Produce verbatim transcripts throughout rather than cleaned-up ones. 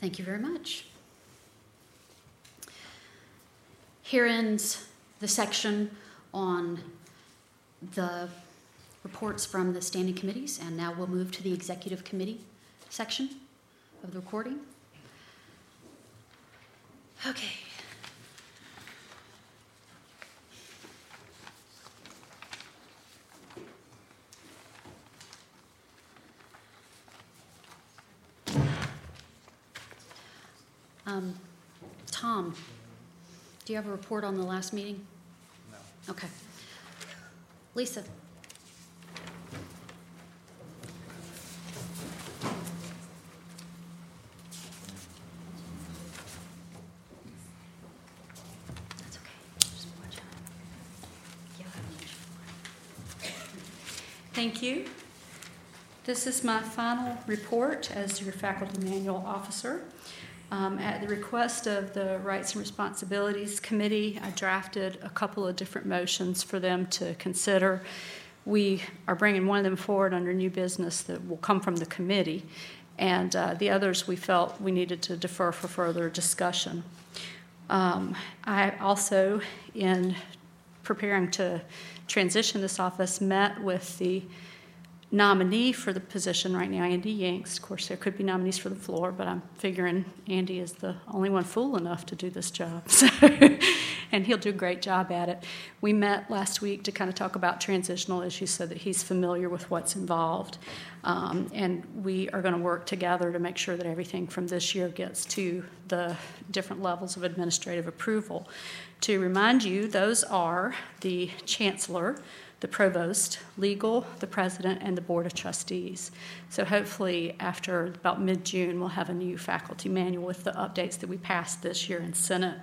Thank you very much. Here ends the section on the reports from the standing committees, and now we'll move to the executive committee section of the recording. Okay. Um, Tom, do you have a report on the last meeting? No. Okay. Lisa. That's okay. Just watch out. Yeah. Thank you. This is my final report as your faculty manual officer. Um, at the request of the Rights and Responsibilities Committee, I drafted a couple of different motions for them to consider. We are bringing one of them forward under new business that will come from the committee, and uh, the others we felt we needed to defer for further discussion. Um, I also, in preparing to transition this office, met with the nominee for the position right now, Andy Yanks. Of course, there could be nominees for the floor, but I'm figuring Andy is the only one fool enough to do this job. So, and he'll do a great job at it. We met last week to kind of talk about transitional issues so that he's familiar with what's involved. Um, and we are going to work together to make sure that everything from this year gets to the different levels of administrative approval. To remind you, those are the chancellor, the provost, legal, the president, and the board of trustees. So hopefully after about mid-June, we'll have a new faculty manual with the updates that we passed this year in Senate.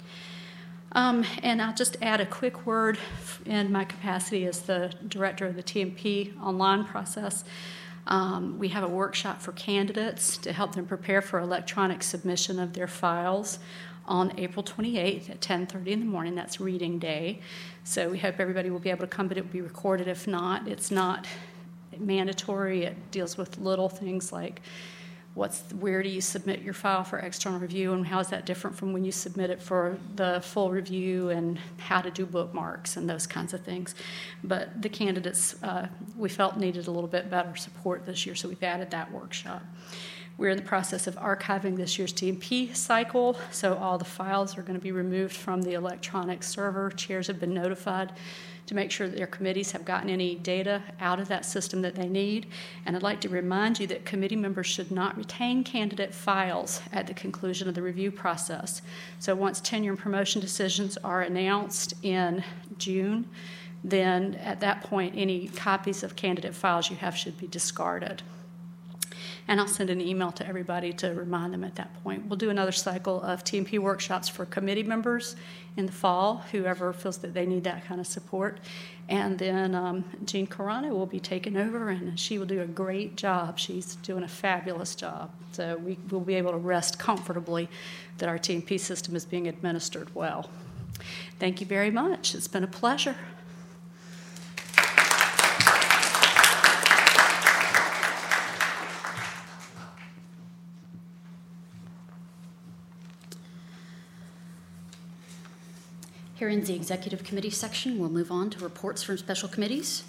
Um, and I'll just add a quick word in my capacity as the director of the T M P online process. Um, we have a workshop for candidates to help them prepare for electronic submission of their files on April twenty-eighth at ten thirty in the morning. That's reading day. So we hope everybody will be able to come, but it will be recorded. If not, it's not mandatory. It deals with little things like what's where do you submit your file for external review, and how is that different from when you submit it for the full review, and how to do bookmarks and those kinds of things. But the candidates, uh, we felt needed a little bit better support this year, so we've added that workshop. We're in the process of archiving this year's T M P cycle, so all the files are going to be removed from the electronic server. Chairs have been notified to make sure that their committees have gotten any data out of that system that they need. And I'd like to remind you that committee members should not retain candidate files at the conclusion of the review process. So once tenure and promotion decisions are announced in June, then at that point, any copies of candidate files you have should be discarded. And I'll send an email to everybody to remind them at that point. We'll do another cycle of T M P workshops for committee members in the fall, whoever feels that they need that kind of support. And then um, Jean Carano will be taking over, and she will do a great job. She's doing a fabulous job. So we will be able to rest comfortably that our T M P system is being administered well. Thank you very much. It's been a pleasure. Here ends the executive committee section. We'll move on to reports from special committees.